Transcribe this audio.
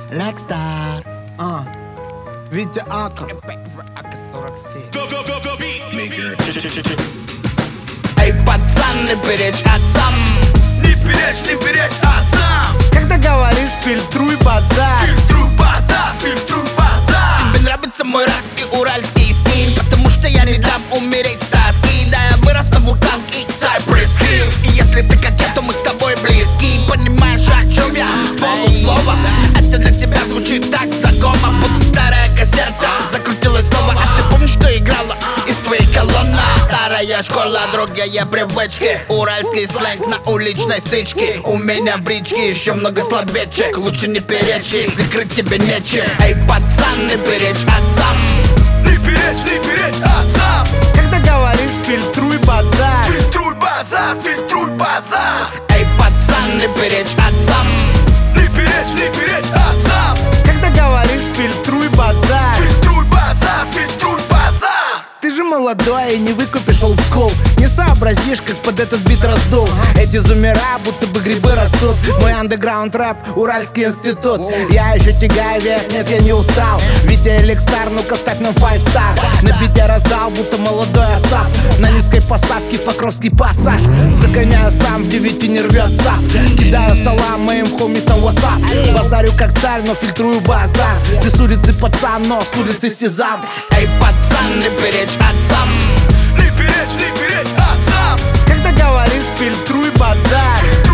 Лексtar. Витя Ака. Эй, пацан, не перечь отцам. Не перечь отцам. Когда говоришь, фильтруй базар. Фильтруй базар. Тебе нравится мой рэп и уральский стиль, потому что я не дам умереть с тоски. Да, я вырос на вулканке Cypress Hill. И если ты как я, то мы с тобой близки. Понимаешь, о чем я? С полуслова. Это для тебя звучит так знакомо, будто старая кассета закрутилась снова. А ты помнишь, что играла из твоей колонны? Старая школа, другие привычки. Уральский сленг на уличной стычке. У меня брички, еще много словечек. Лучше не перечь, если крыть тебе нечем. Эй, пацан, не перечь отцам. Не перечь отцам. Когда говоришь, фильтруй базар. Фильтруй базар. Эй, пацан, не перечь отцам. Не перечь отцам. Когда говоришь, фильтруй базар. Фильтруй базар. Ты же молодой и не выкупишь олдскул. Не сообразишь, как под этот бит раздул. Эти зумера, будто бы грибы растут. Мой андеграунд рэп, Уральский институт. Я еще тягаю вес, нет, я не устал. Витя Лексtar, ну-ка ставь нам 5 star. На бите раздал, будто молодой Асап. На низкой посадке в Покровский пассаж. Загоняю сам, в 9 не рвет сап. Кидаю салам моим хомисам WhatsApp. Базарю как царь, но фильтрую базар. Ты с улицы пацан, но с улицы сезам. Эй, пацан, не перечь отцам. Не перечь отцам. Когда говоришь, фильтруй базар.